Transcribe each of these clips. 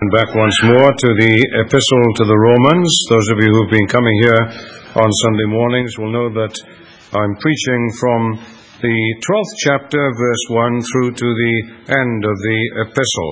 Back once more to the Epistle to the Romans. Those of you who've been coming here on Sunday mornings will know that I'm preaching from the 12th chapter, verse 1, through to the end of the epistle.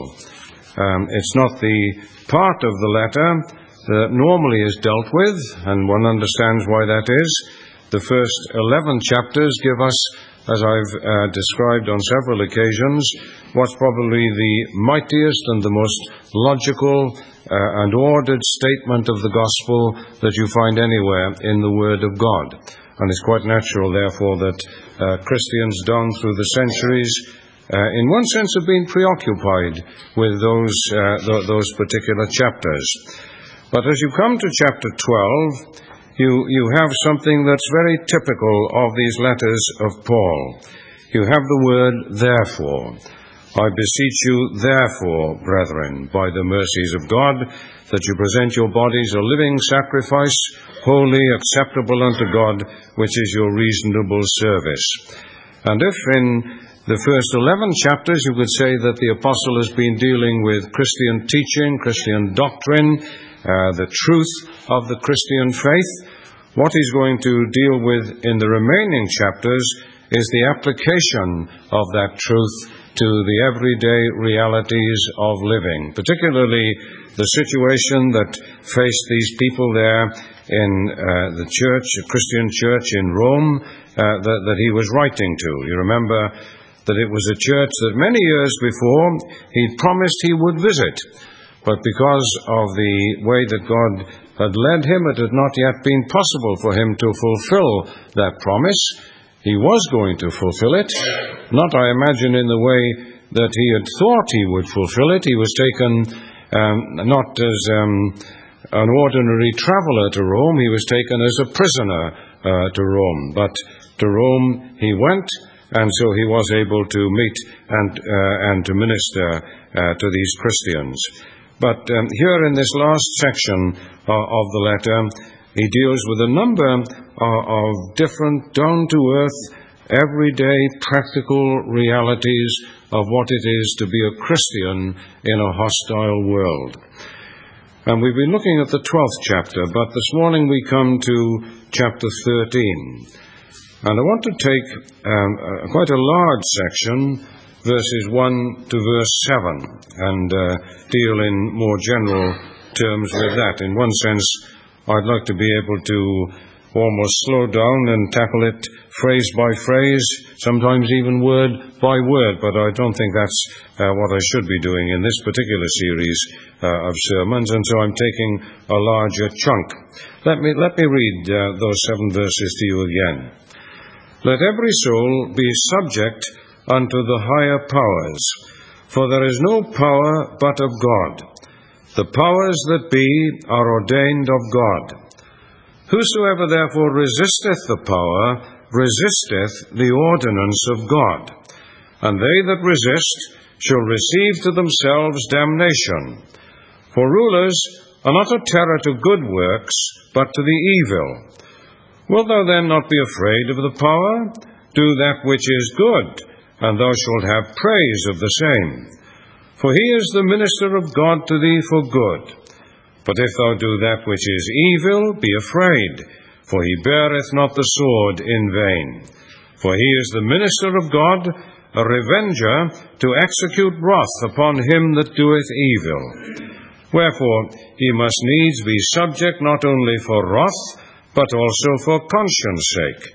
It's not the part of the letter that normally is dealt with, and one understands why that is. The first 11 chapters give us, as I've described on several occasions, what's probably the mightiest and the most logical and ordered statement of the gospel that you find anywhere in the Word of God. And it's quite natural, therefore, that Christians down through the centuries, in one sense, have been preoccupied with those particular chapters. But as you come to chapter 12, you have something that's very typical of these letters of Paul. You have the word therefore. I beseech you, therefore, brethren, by the mercies of God, that you present your bodies a living sacrifice, holy, acceptable unto God, which is your reasonable service. And if in the first 11 chapters you could say that the apostle has been dealing with Christian teaching, Christian doctrine, the truth of the Christian faith, what he's going to deal with in the remaining chapters is the application of that truth to the everyday realities of living, particularly the situation that faced these people there in the church, a Christian church in Rome, that he was writing to. You remember that it was a church that many years before he'd promised he would visit. But because of the way that God had led him, it had not yet been possible for him to fulfill that promise. He was going to fulfill it, not, I imagine, in the way that he had thought he would fulfill it. He was taken not as an ordinary traveler to Rome, he was taken as a prisoner to Rome. But to Rome he went, and so he was able to meet and to minister to these Christians. But here in this last section of the letter, he deals with a number of different down-to-earth, everyday, practical realities of what it is to be a Christian in a hostile world. And we've been looking at the 12th chapter, but this morning we come to chapter 13. And I want to take quite a large section, verses 1 to verse 7, and deal in more general terms with that. In one sense, I'd like to be able to almost slow down and tackle it phrase by phrase, sometimes even word by word, but I don't think that's what I should be doing in this particular series of sermons, and so I'm taking a larger chunk. Let me read those 7 verses to you again. Let every soul be subject unto the higher powers, for there is no power but of God. The powers that be are ordained of God. Whosoever therefore resisteth the power, resisteth the ordinance of God. And they that resist shall receive to themselves damnation. For rulers are not a terror to good works, but to the evil. Wilt thou then not be afraid of the power? Do that which is good, and thou shalt have praise of the same. For he is the minister of God to thee for good. But if thou do that which is evil, be afraid, for he beareth not the sword in vain. For he is the minister of God, a revenger, to execute wrath upon him that doeth evil. Wherefore he must needs be subject not only for wrath, but also for conscience sake.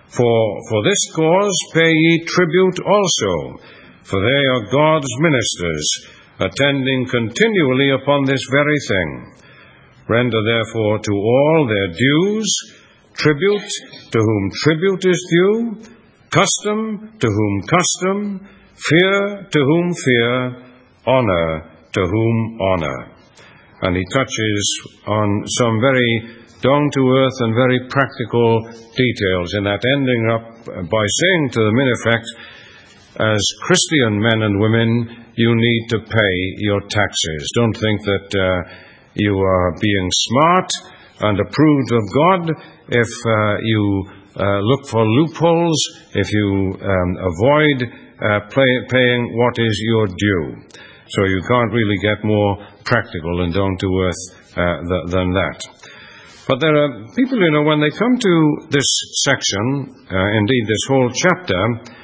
For this cause pay ye tribute also, for they are God's ministers, attending continually upon this very thing. Render therefore to all their dues, tribute to whom tribute is due, custom to whom custom, fear to whom fear, honor to whom honor. And he touches on some very down-to-earth and very practical details in that, ending up by saying to them, in effect, as Christian men and women, you need to pay your taxes. Don't think that you are being smart and approved of God if you look for loopholes, if you avoid paying what is your due. So you can't really get more practical and down to earth than that. But there are people, when they come to this section, indeed this whole chapter,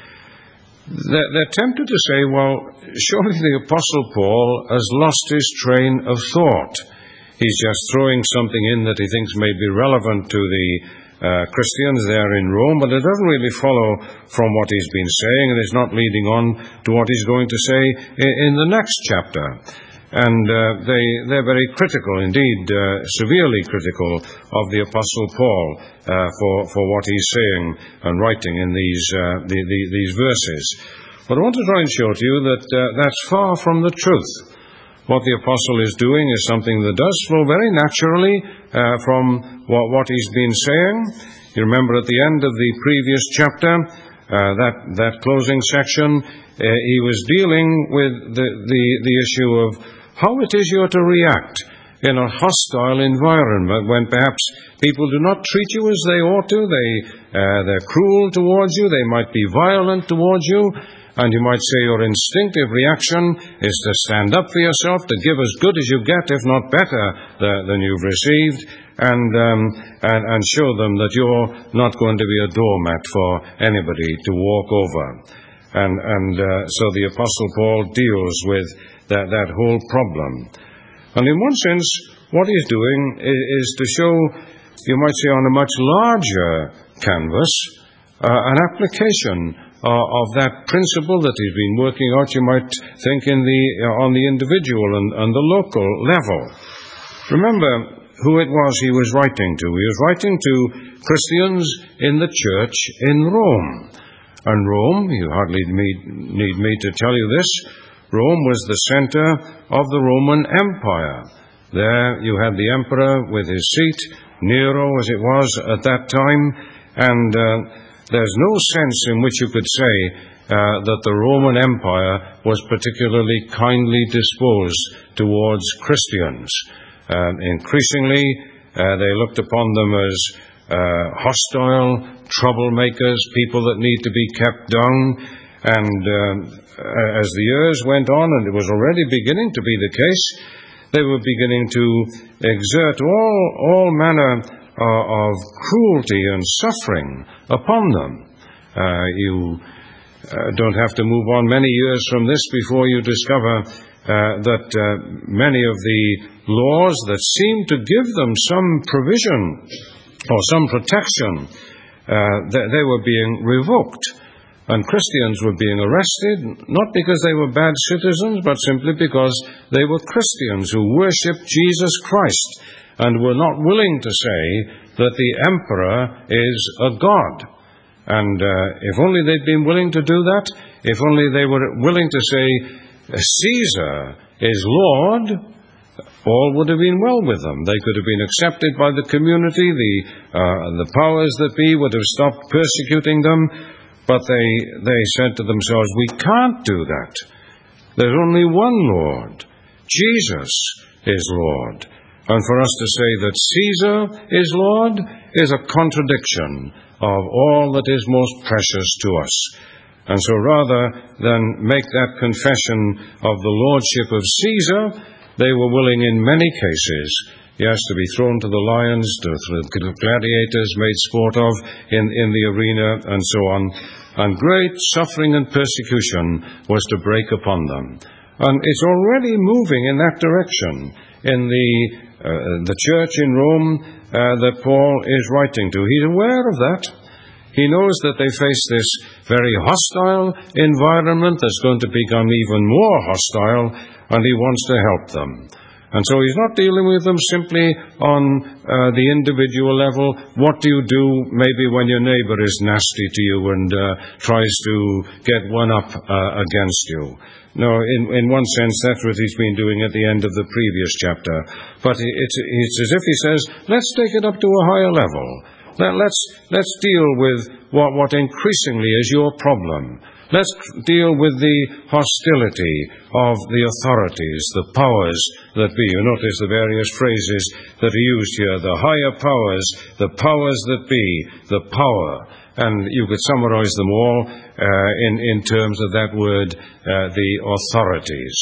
they're tempted to say, well, surely the Apostle Paul has lost his train of thought. He's just throwing something in that he thinks may be relevant to the Christians there in Rome, but it doesn't really follow from what he's been saying, and it's not leading on to what he's going to say in the next chapter. And they're very critical, indeed, severely critical of the Apostle Paul for what he's saying and writing in these verses. But I want to try and show to you that that's far from the truth. What the Apostle is doing is something that does flow very naturally from what he's been saying. You remember at the end of the previous chapter, that closing section, he was dealing with the issue of how it is you're to react in a hostile environment when perhaps people do not treat you as they ought to. They're cruel towards you. They might be violent towards you. And you might say your instinctive reaction is to stand up for yourself, to give as good as you get, if not better than you've received, and show them that you're not going to be a doormat for anybody to walk over. So the Apostle Paul deals with that whole problem. And in one sense, what he's doing is to show, you might say on a much larger canvas, an application of that principle that he's been working out, you might think, on the individual and the local level. Remember who it was he was writing to. He was writing to Christians in the church in Rome. And Rome, you hardly need me to tell you this, Rome was the center of the Roman Empire. There you had the emperor with his seat, Nero as it was at that time, and there's no sense in which you could say that the Roman Empire was particularly kindly disposed towards Christians. Increasingly, they looked upon them as hostile, troublemakers, people that need to be kept down. And as the years went on, and it was already beginning to be the case, they were beginning to exert all manner of cruelty and suffering upon them. You don't have to move on many years from this before you discover that many of the laws that seemed to give them some provision or some protection, they were being revoked. And Christians were being arrested, not because they were bad citizens, but simply because they were Christians who worshipped Jesus Christ and were not willing to say that the emperor is a god. And if only they'd been willing to do that, if only they were willing to say, Caesar is Lord, all would have been well with them. They could have been accepted by the community, the powers that be would have stopped persecuting them, but they said to themselves, we can't do that. There's only one Lord. Jesus is Lord. And for us to say that Caesar is Lord is a contradiction of all that is most precious to us. And so rather than make that confession of the lordship of Caesar, they were willing in many cases, yes, to be thrown to the lions, to the gladiators made sport of in the arena, and so on. And great suffering and persecution was to break upon them. And it's already moving in that direction in the church in Rome that Paul is writing to. He's aware of that. He knows that they face this very hostile environment that's going to become even more hostile, and he wants to help them. And so he's not dealing with them simply on the individual level. What do you do maybe when your neighbor is nasty to you and tries to get one up against you? No, in one sense, that's what he's been doing at the end of the previous chapter. But it's as if he says, let's take it up to a higher level. Let's deal with what increasingly is your problem. Let's deal with the hostility of the authorities, the powers that be. You notice the various phrases that are used here. The higher powers, the powers that be, the power. And you could summarize them all in terms of that word, the authorities.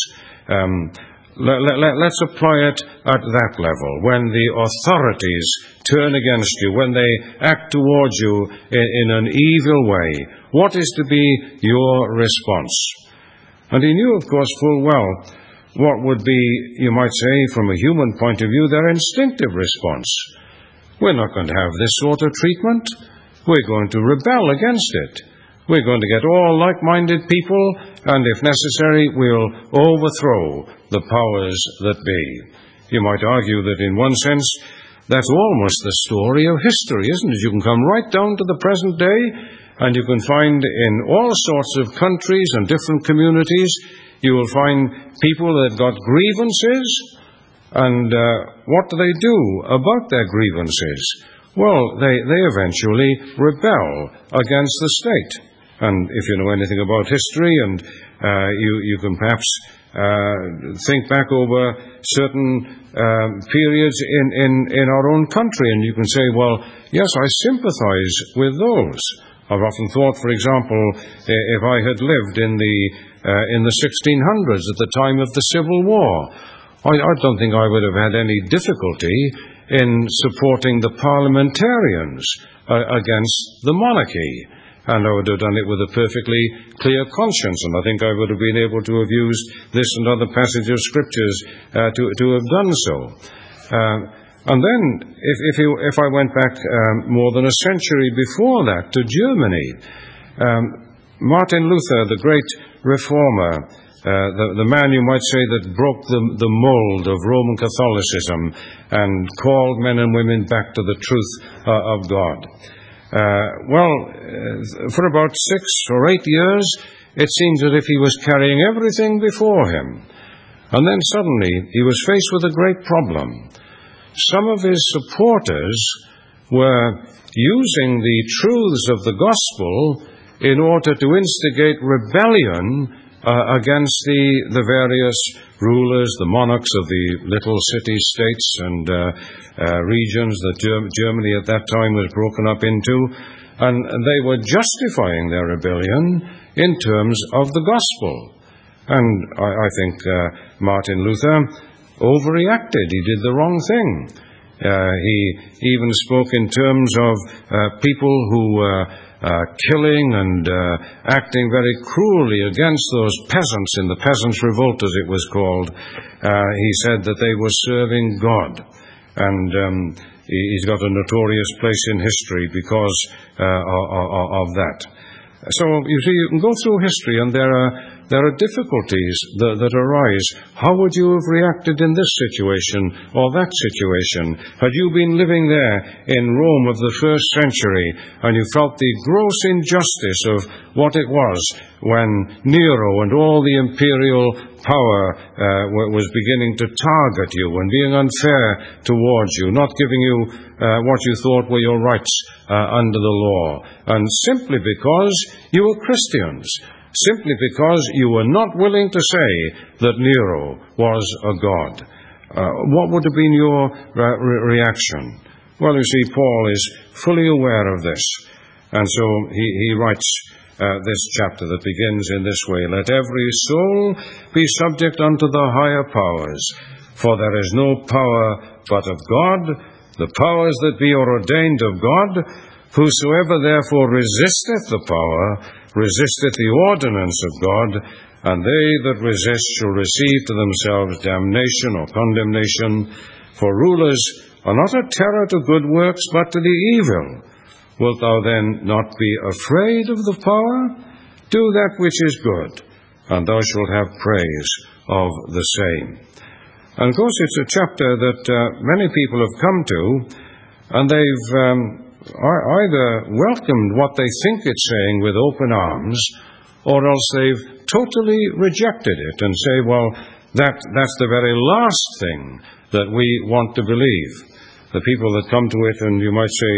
Let's apply it at that level. When the authorities turn against you, when they act towards you in an evil way, what is to be your response? And he knew, of course, full well what would be, you might say, from a human point of view, their instinctive response. We're not going to have this sort of treatment. We're going to rebel against it. We're going to get all like-minded people, and if necessary, we'll overthrow the powers that be. You might argue that in one sense, that's almost the story of history, isn't it? You can come right down to the present day, and you can find in all sorts of countries and different communities, you will find people that got grievances, and what do they do about their grievances? Well, they eventually rebel against the state. And if you know anything about history, and you can perhaps think back over certain periods in our own country, and you can say, well, yes, I sympathize with those. I've often thought, for example, if I had lived in the 1600s at the time of the Civil War, I don't think I would have had any difficulty in supporting the parliamentarians against the monarchy. And I would have done it with a perfectly clear conscience, and I think I would have been able to have used this and other passages of Scriptures to have done so. And then, if I went back more than a century before that to Germany, Martin Luther, the great reformer, the man, you might say, that broke the mold of Roman Catholicism and called men and women back to the truth of God. For about 6 or 8 years, it seems as if he was carrying everything before him. And then suddenly, he was faced with a great problem. Some of his supporters were using the truths of the gospel in order to instigate rebellion against the various rulers, the monarchs of the little city-states and regions that Germany at that time was broken up into, and they were justifying their rebellion in terms of the gospel. And I think Martin Luther overreacted. He did the wrong thing. He even spoke in terms of people who were killing and acting very cruelly against those peasants in the Peasants' Revolt, as it was called. He said that they were serving God. And he's got a notorious place in history because of that. So, you see, you can go through history, and there are difficulties that arise. How would you have reacted in this situation or that situation? Had you been living there in Rome of the first century, and you felt the gross injustice of what it was when Nero and all the imperial power was beginning to target you and being unfair towards you, not giving you what you thought were your rights under the law, and simply because you were Christians, simply because you were not willing to say that Nero was a god. What would have been your reaction? Well, you see, Paul is fully aware of this, and so he writes this chapter that begins in this way: "Let every soul be subject unto the higher powers, for there is no power but of God. The powers that be are ordained of God. Whosoever therefore resisteth the power, resisteth the ordinance of God, and they that resist shall receive to themselves damnation or condemnation. For rulers are not a terror to good works, but to the evil. Wilt thou then not be afraid of the power? Do that which is good, and thou shalt have praise of the same." And of course, it's a chapter that many people have come to, and they've either welcomed what they think it's saying with open arms, or else they've totally rejected it and say, well, that's the very last thing that we want to believe. The people that come to it, and you might say,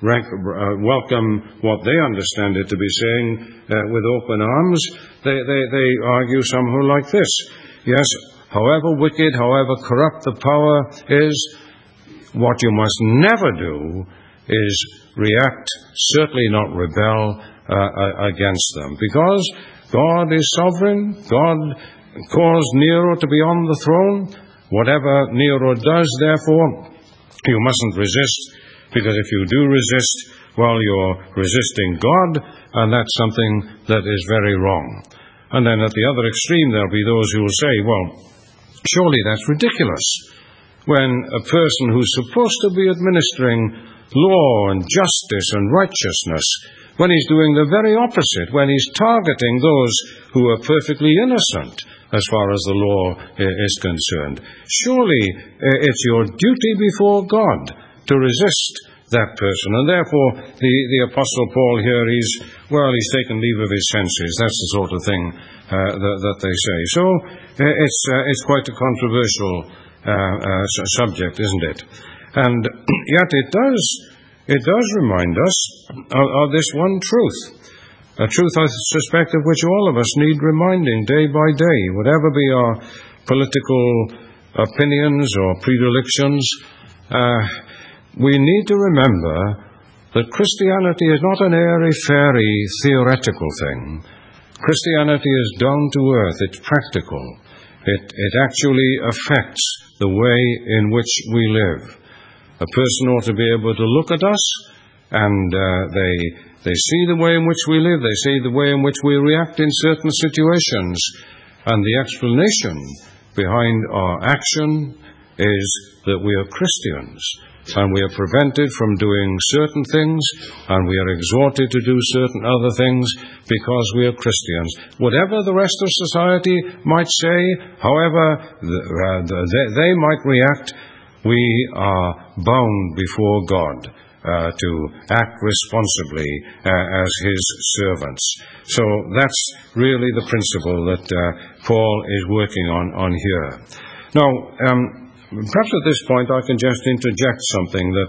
welcome what they understand it to be saying with open arms, they argue somehow like this: yes, however wicked, however corrupt the power is, what you must never do is react, certainly not rebel against them. Because God is sovereign, God cause Nero to be on the throne. Whatever Nero does, therefore, you mustn't resist, because if you do resist, well, you're resisting God, and that's something that is very wrong. And then at the other extreme, there'll be those who will say, well, surely that's ridiculous, when a person who's supposed to be administering law and justice and righteousness, when he's doing the very opposite, when he's targeting those who are perfectly innocent as far as the law is concerned. Surely it's your duty before God to resist that person. And therefore, the Apostle Paul here, he's taken leave of his senses. That's the sort of thing that they say. So it's quite a controversial subject, isn't it? And yet it does remind us of this one truth, a truth I suspect of which all of us need reminding day by day, whatever be our political opinions or predilections. We need to remember that Christianity is not an airy-fairy theoretical thing. Christianity is down to earth. It's practical. It actually affects the way in which we live. A person ought to be able to look at us, and they see the way in which we live. They see the way in which we react in certain situations. And the explanation behind our action is that we are Christians, and we are prevented from doing certain things, and we are exhorted to do certain other things because we are Christians. Whatever the rest of society might say, however they might react, we are bound before God to act responsibly as His servants. So that's really the principle that Paul is working on here. Now, perhaps at this point I can just interject something that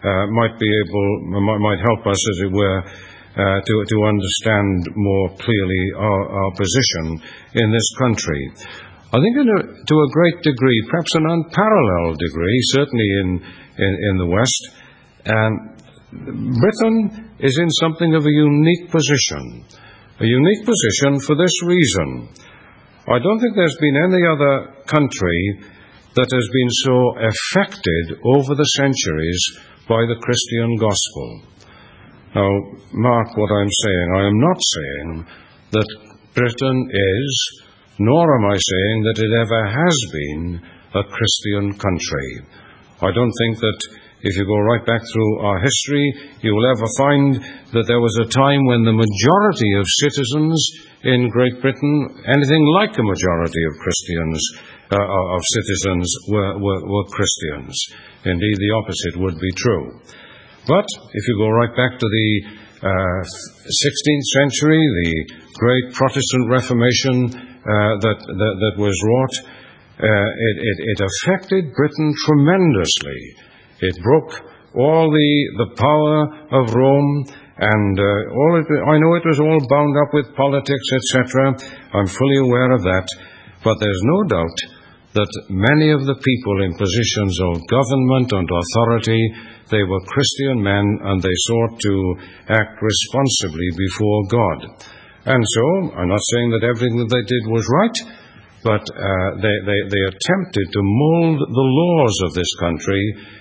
might help us, as it were, to understand more clearly our position in this country. I think to a great degree, perhaps an unparalleled degree, certainly in the West, Britain is in something of a unique position. A unique position for this reason. I don't think there's been any other country that has been so affected over the centuries by the Christian gospel. Now, mark what I'm saying. I am not saying that Britain is, nor am I saying that it ever has been, a Christian country. I don't think that if you go right back through our history, you will ever find that there was a time when the majority of citizens in Great Britain, anything like a majority of Christians, of citizens, were Christians. Indeed, the opposite would be true. But if you go right back to the 16th century, the great Protestant Reformation that was wrought, it affected Britain tremendously. It broke all the power of Rome, and I know it was all bound up with politics, etc. I'm fully aware of that. But there's no doubt that many of the people in positions of government and authority, they were Christian men, and they sought to act responsibly before God. And so, I'm not saying that everything that they did was right, but they attempted to mold the laws of this country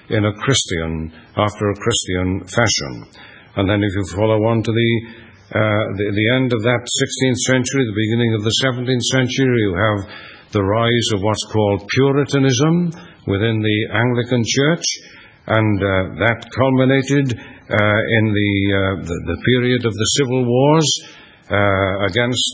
after a Christian fashion. And then if you follow on to the end of that 16th century, the beginning of the 17th century, you have the rise of what's called Puritanism within the Anglican Church, and that culminated in the period of the Civil Wars against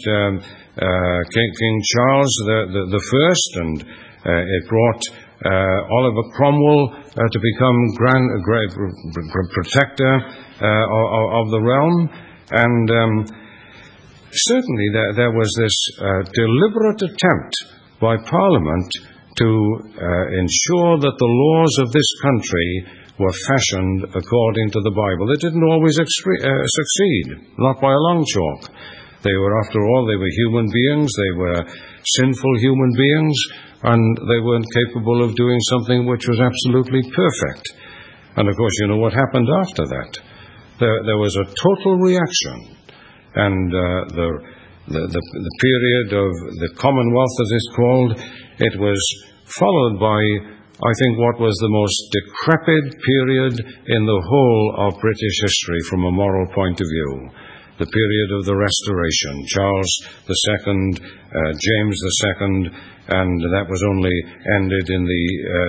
King Charles the First, and it brought Oliver Cromwell to become great protector of the realm. And certainly there was this deliberate attempt by Parliament to ensure that the laws of this country were fashioned according to the Bible. They didn't always succeed, not by a long chalk. They were, after all, human beings. They were sinful human beings, and they weren't capable of doing something which was absolutely perfect. And of course, you know what happened after that. There was a total reaction, and the period of the Commonwealth, as it's called, it was followed by, I think, what was the most decrepit period in the whole of British history from a moral point of view. The period of the Restoration, Charles II, James II, and that was only ended in the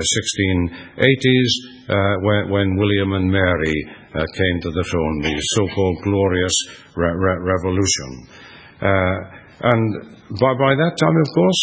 1680s when William and Mary came to the throne, the so-called Glorious Revolution. And by that time, of course,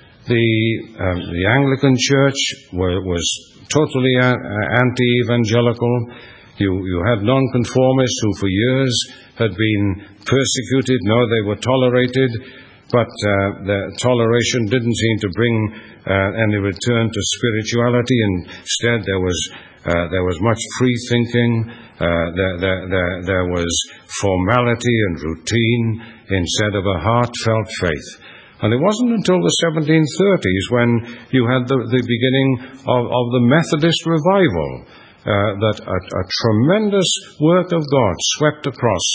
the Anglican Church was totally anti-evangelical. You had nonconformists who for years had been persecuted. Now they were tolerated, but the toleration didn't seem to bring any return to spirituality. Instead, there was much free thinking. There was formality and routine instead of a heartfelt faith. And it wasn't until the 1730s when you had the beginning of the Methodist revival that a tremendous work of God swept across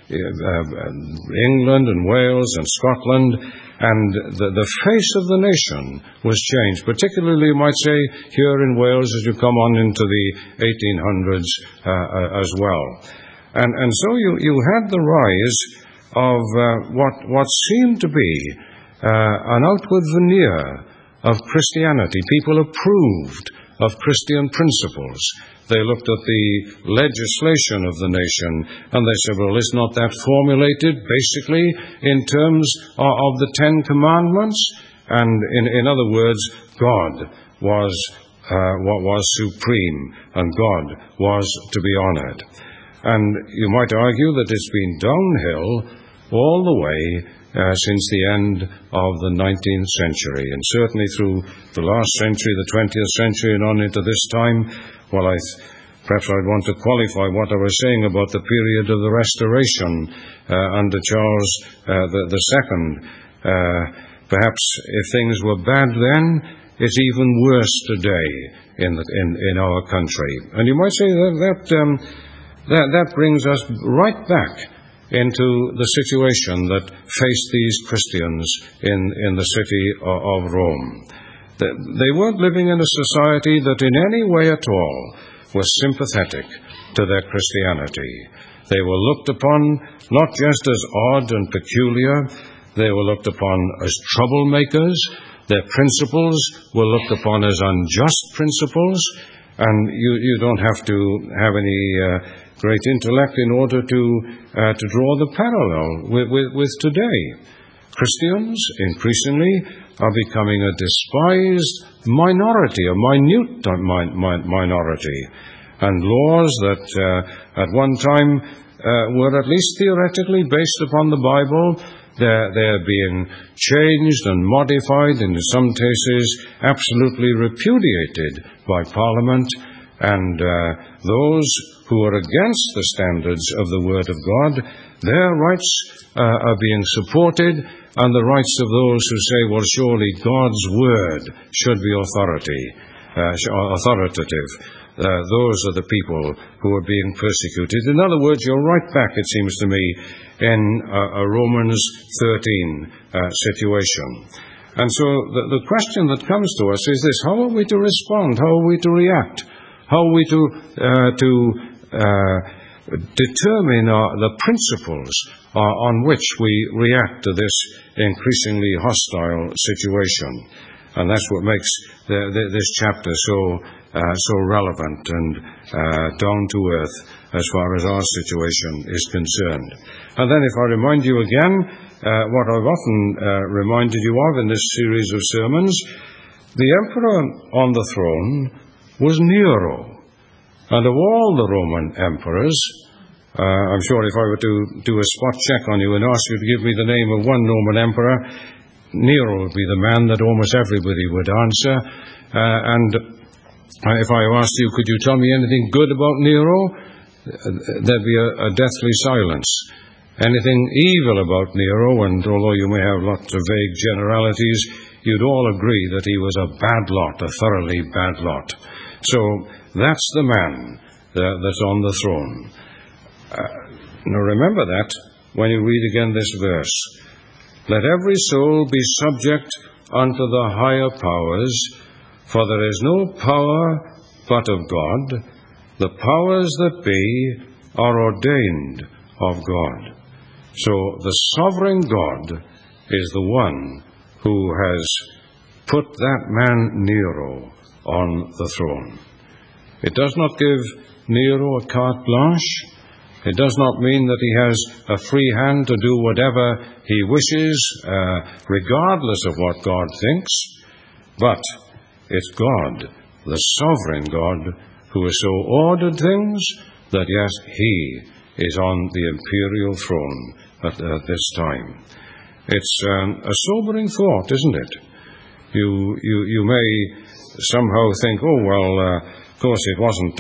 England and Wales and Scotland, and the face of the nation was changed, particularly, you might say, here in Wales as you come on into the 1800s as well. And so you had the rise of what seemed to be an outward veneer of Christianity. People approved of Christian principles. They looked at the legislation of the nation and they said, well, is not that formulated basically in terms of the Ten Commandments? And in other words, God was supreme and God was to be honored. And you might argue that it's been downhill all the way since the end of the 19th century, and certainly through the last century, the 20th century, and on into this time. Well, perhaps I'd want to qualify what I was saying about the period of the Restoration under Charles II. Perhaps if things were bad then, it's even worse today in our country. And you might say that brings us right back into the situation that faced these Christians in the city of Rome. They weren't living in a society that in any way at all was sympathetic to their Christianity. They were looked upon not just as odd and peculiar, they were looked upon as troublemakers. Their principles were looked upon as unjust principles, and you don't have to have any great intellect in order to draw the parallel with today. Christians increasingly are becoming a despised minority, a minute minority, and laws that at one time were at least theoretically based upon the Bible, they're being changed and modified, and in some cases absolutely repudiated by Parliament, and those who are against the standards of the Word of God, their rights are being supported, and the rights of those who say, well, surely God's Word should be authoritative. Those are the people who are being persecuted. In other words, you're right back, it seems to me, in a Romans 13 situation. And so the question that comes to us is this: how are we to respond? How are we to react? How are we to determine the principles on which we react to this increasingly hostile situation? And that's what makes this chapter so relevant and down to earth as far as our situation is concerned. And then if I remind you again what I've often reminded you of in this series of sermons, the emperor on the throne was Nero. And of all the Roman emperors, I'm sure if I were to do a spot check on you and ask you to give me the name of one Roman emperor, Nero would be the man that almost everybody would answer. And if I asked you, could you tell me anything good about Nero? There'd be a deathly silence. Anything evil about Nero, and although you may have lots of vague generalities, you'd all agree that he was a bad lot, a thoroughly bad lot. So that's the man that's on the throne. Now remember that when you read again this verse. Let every soul be subject unto the higher powers, for there is no power but of God. The powers that be are ordained of God. So the sovereign God is the one who has put that man Nero on the throne. It does not give Nero a carte blanche. It does not mean that he has a free hand to do whatever he wishes, regardless of what God thinks. But it's God, the sovereign God, who has so ordered things that, yes, he is on the imperial throne at this time. It's a sobering thought, isn't it? You may somehow think, oh, well, of course it wasn't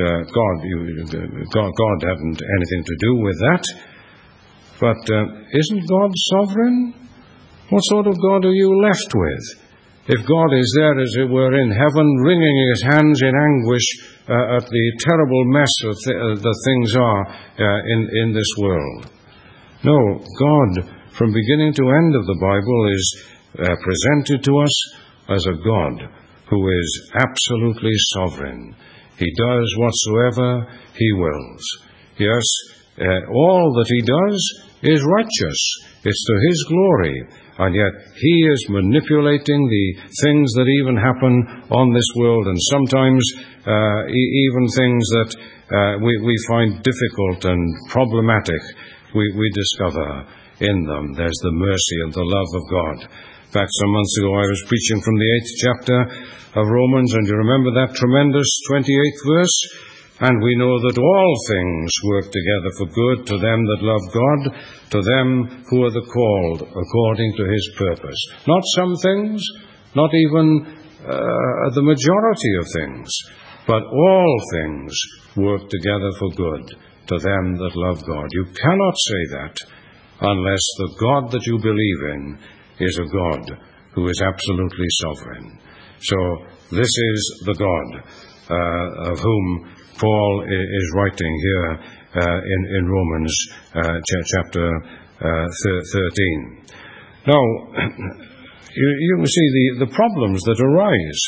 God. God hadn't anything to do with that. But isn't God sovereign? What sort of God are you left with? If God is there, as it were, in heaven, wringing his hands in anguish at the terrible mess that things are in this world. No, God, from beginning to end of the Bible, is presented to us as a God who is absolutely sovereign. He does whatsoever he wills. Yes, all that he does is righteous. It's to his glory. And yet he is manipulating the things that even happen on this world, and sometimes even things that we find difficult and problematic, we discover in them. There's the mercy and the love of God. In fact, some months ago I was preaching from the 8th chapter of Romans, and you remember that tremendous 28th verse? And we know that all things work together for good to them that love God, to them who are the called according to his purpose. Not some things, not even the majority of things, but all things work together for good to them that love God. You cannot say that unless the God that you believe in is a God who is absolutely sovereign. So this is the God of whom Paul is writing here in Romans chapter 13. Now, you can see the problems that arise.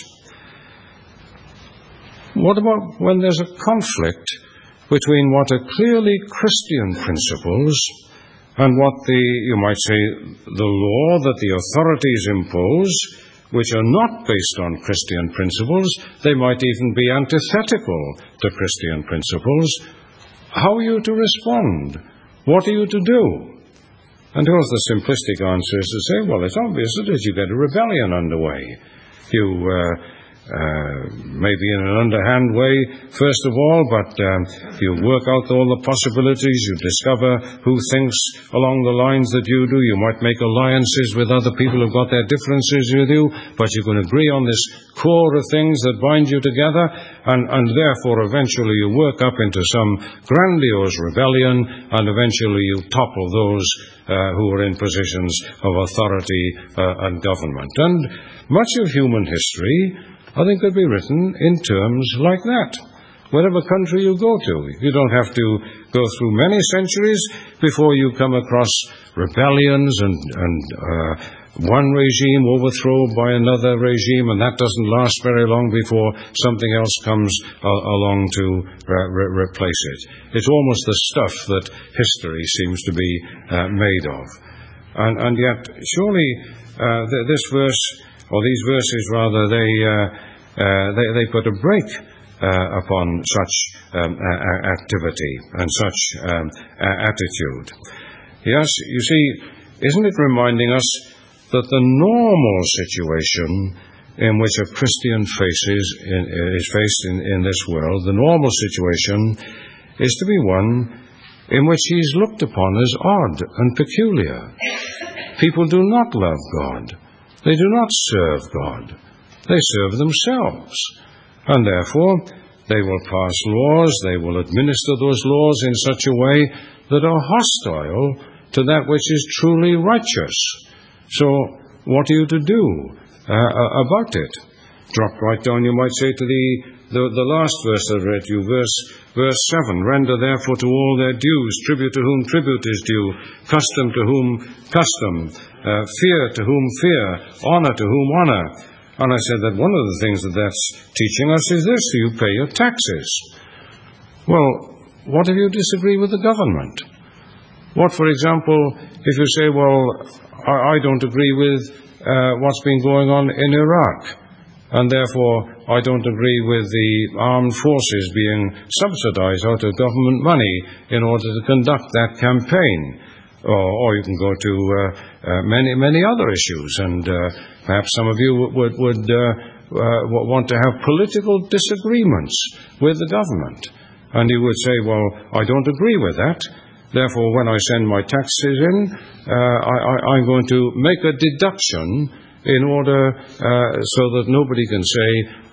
What about when there's a conflict between what are clearly Christian principles and what you might say, the law that the authorities impose, which are not based on Christian principles? They might even be antithetical to Christian principles. How are you to respond? What are you to do? And of course the simplistic answer is to say, well, it's obvious that you get a rebellion underway. You maybe in an underhand way, first of all, but you work out all the possibilities, you discover who thinks along the lines that you do. You might make alliances with other people who've got their differences with you, but you can agree on this core of things that bind you together, and therefore eventually you work up into some grandiose rebellion, and eventually you topple those who are in positions of authority and government. And much of human history, I think, could be written in terms like that. Whatever country you go to, you don't have to go through many centuries before you come across rebellions and one regime overthrown by another regime, and that doesn't last very long before something else comes along to replace it. It's almost the stuff that history seems to be made of. And yet, surely this verse, or these verses rather, they put a break upon such activity and such attitude. Yes, you see, isn't it reminding us that the normal situation in which a Christian is faced in this world, the normal situation is to be one in which he is looked upon as odd and peculiar. People do not love God. They do not serve God. They serve themselves. And therefore, they will pass laws, they will administer those laws in such a way that are hostile to that which is truly righteous. So, what are you to do about it? Drop right down, you might say, to the last verse I read you, verse 7. Render therefore to all their dues, tribute to whom tribute is due, custom to whom custom, fear to whom fear, honor to whom honor. And I said that one of the things that's teaching us is this: you pay your taxes. Well, what if you disagree with the government? What, for example, if you say, well, I don't agree with what's been going on in Iraq, and therefore I don't agree with the armed forces being subsidized out of government money in order to conduct that campaign. Or you can go to many other issues, and perhaps some of you would want to have political disagreements with the government. And you would say, well, I don't agree with that. Therefore, when I send my taxes in, I'm going to make a deduction in order so that nobody can say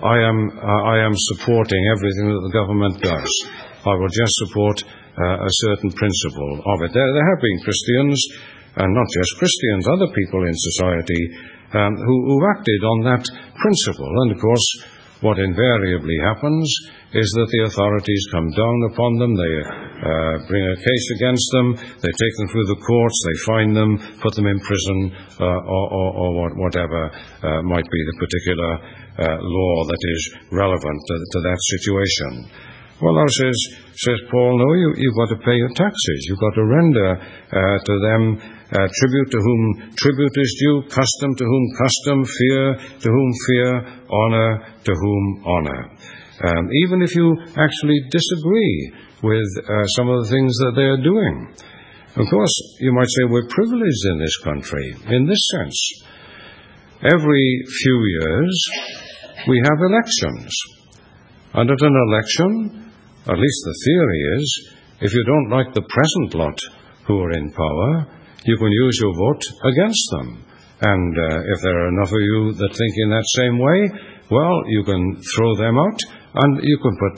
I am supporting everything that the government does. I will just support a certain principle of it. There have been Christians, and not just Christians, other people in society who've acted on that principle. And of course, what invariably happens is that the authorities come down upon them, they bring a case against them, they take them through the courts, they fine them, put them in prison, or whatever might be the particular law that is relevant to that situation. Well, now says Paul, no, you've got to pay your taxes. You've got to render to them tribute to whom tribute is due, custom to whom custom, fear to whom fear, honor to whom honor. Even if you actually disagree with some of the things that they are doing. Of course, you might say we're privileged in this country, in this sense. Every few years, we have elections. And at an election, at least the theory is, if you don't like the present lot who are in power, you can use your vote against them. And if there are enough of you that think in that same way, well, you can throw them out, and you can put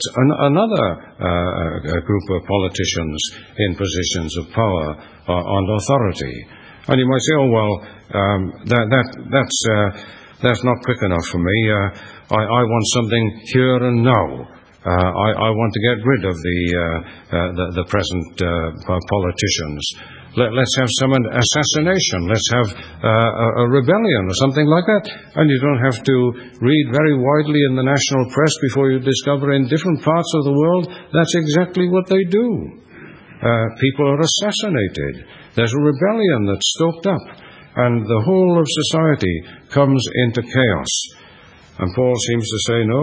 another group of politicians in positions of power and authority. And you might say, oh, well, that's not quick enough for me. I want something here and now. I want to get rid of the present politicians. Let's have some assassination. Let's have a rebellion or something like that. And you don't have to read very widely in the national press before you discover in different parts of the world that's exactly what they do. People are assassinated. There's a rebellion that's stoked up, and the whole of society comes into chaos. And Paul seems to say, no,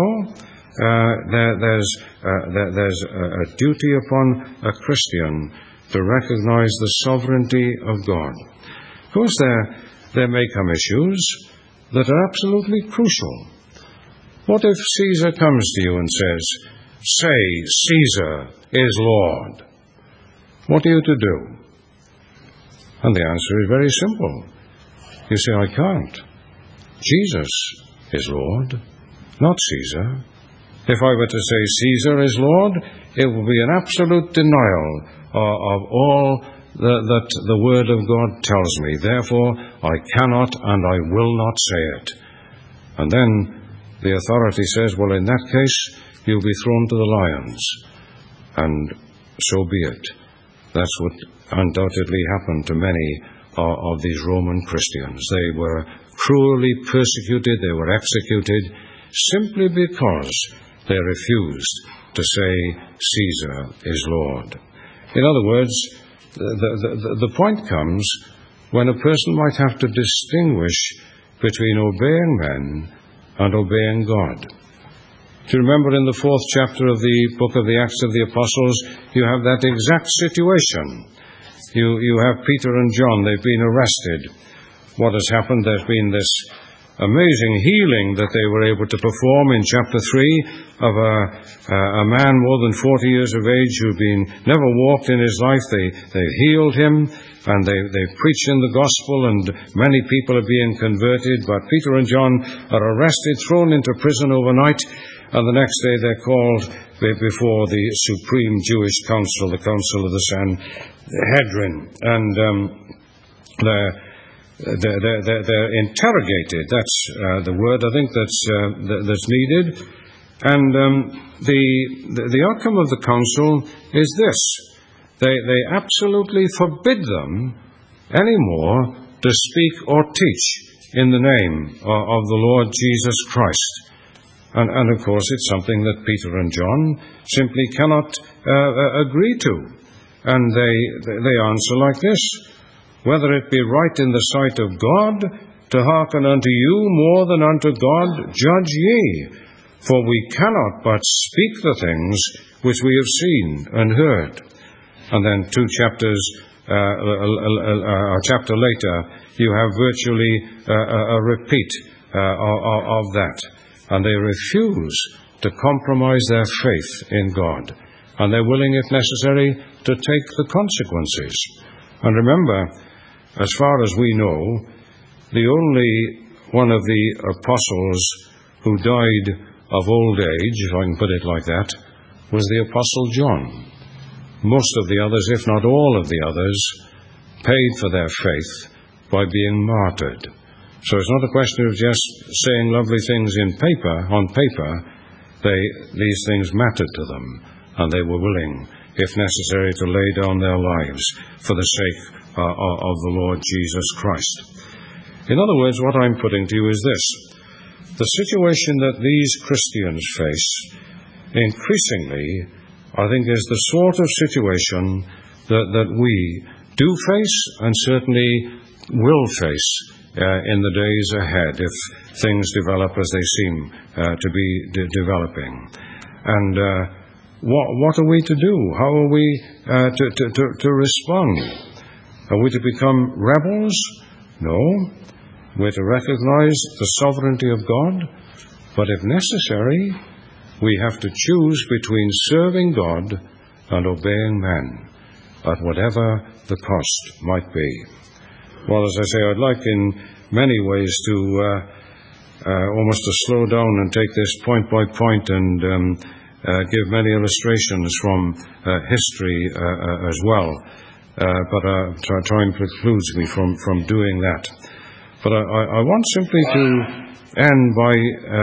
there's a duty upon a Christian to recognize the sovereignty of God. Of course, there may come issues that are absolutely crucial. What if Caesar comes to you and says, say, Caesar is Lord? What are you to do? And the answer is very simple. You say, I can't. Jesus is Lord, not Caesar. If I were to say Caesar is Lord, it would be an absolute denial of all that the Word of God tells me. Therefore, I cannot and I will not say it. And then the authority says, well, in that case, you'll be thrown to the lions. And so be it. That's what undoubtedly happened to many of these Roman Christians. They were cruelly persecuted, they were executed, simply because they refused to say Caesar is Lord. In other words, the point comes when a person might have to distinguish between obeying men and obeying God. Do you remember in the 4th chapter of the book of the Acts of the Apostles, you have that exact situation. You have Peter and John, they've been arrested. What has happened? There's been this amazing healing that they were able to perform in chapter 3 of a man more than 40 years of age who'd never walked in his life. They healed him, and they preached in the gospel, and many people are being converted. But Peter and John are arrested, thrown into prison overnight, and the next day they're called before the Supreme Jewish Council, the Council of the Sanhedrin. And they're interrogated. That's the word I think that's needed. And the outcome of the council is this: they absolutely forbid them anymore to speak or teach in the name of the Lord Jesus Christ. And of course, it's something that Peter and John simply cannot agree to. And they answer like this: whether it be right in the sight of God to hearken unto you more than unto God, judge ye. For we cannot but speak the things which we have seen and heard. And then a chapter later, you have virtually a repeat of that. And they refuse to compromise their faith in God. And they're willing, if necessary, to take the consequences. And remember, as far as we know, the only one of the apostles who died of old age, if I can put it like that, was the Apostle John. Most of the others, if not all of the others, paid for their faith by being martyred. So it's not a question of just saying lovely things on paper. These things mattered to them, and they were willing, if necessary, to lay down their lives for the sake of the Lord Jesus Christ. In other words, what I'm putting to you is this: the situation that these Christians face increasingly, I think, is the sort of situation that we do face and certainly will face in the days ahead if things develop as they seem to be developing. And what are we to do? How are we to respond? Are we to become rebels? No. We're to recognize the sovereignty of God, but if necessary, we have to choose between serving God and obeying men, at whatever the cost might be. Well, as I say, I'd like in many ways to almost to slow down and take this point by point and give many illustrations from history as well, but time precludes me from doing that. But I want simply to end by,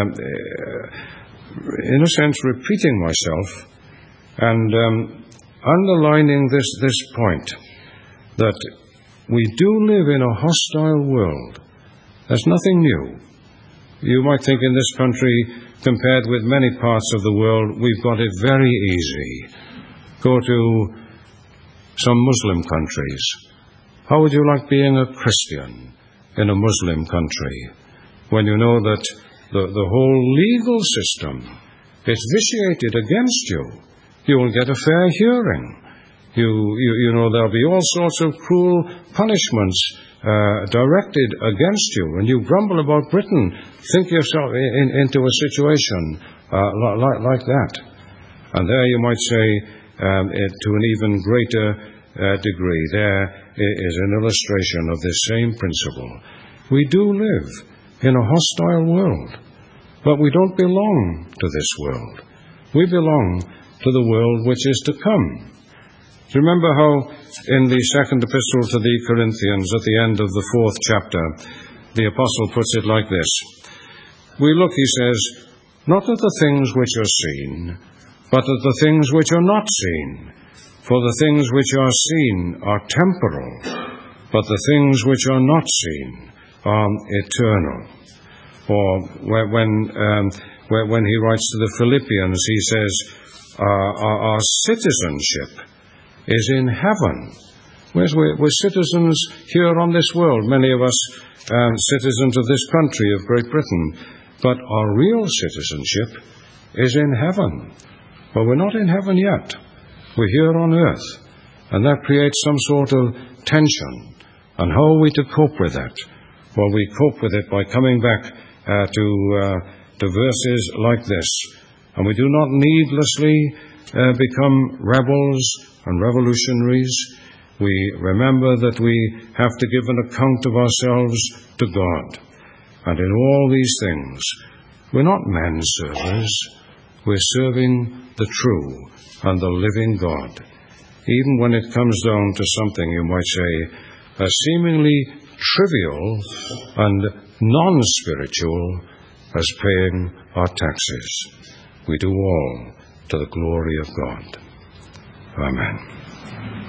in a sense, repeating myself and underlining this point, that we do live in a hostile world. There's nothing new. You might think in this country, compared with many parts of the world, we've got it very easy. Go to some Muslim countries. How would you like being a Christian in a Muslim country when you know that the whole legal system is vitiated against you? You will get a fair hearing. You know there'll be all sorts of cruel punishments directed against you, and you grumble about Britain. Think yourself into a situation like that. And there you might say, to an even greater degree, there is an illustration of this same principle. We do live in a hostile world, but we don't belong to this world. We belong to the world which is to come. Remember how in the second epistle to the Corinthians, at the end of the 4th chapter, the apostle puts it like this. We look, he says, not at the things which are seen, but at the things which are not seen. For the things which are seen are temporal, but the things which are not seen are eternal. Or when he writes to the Philippians, he says, our citizenship is in heaven. Whereas we're citizens here on this world, many of us citizens of this country, of Great Britain, but our real citizenship is in heaven. Well, we're not in heaven yet. We're here on earth, and that creates some sort of tension. And how are we to cope with that? Well, we cope with it by coming back to verses like this. And we do not needlessly become rebels and revolutionaries. We remember that we have to give an account of ourselves to God. And in all these things, we're not men's servers. We're serving the true and the living God. Even when it comes down to something, you might say, a seemingly trivial and non-spiritual as paying our taxes. We do all to the glory of God. Amen.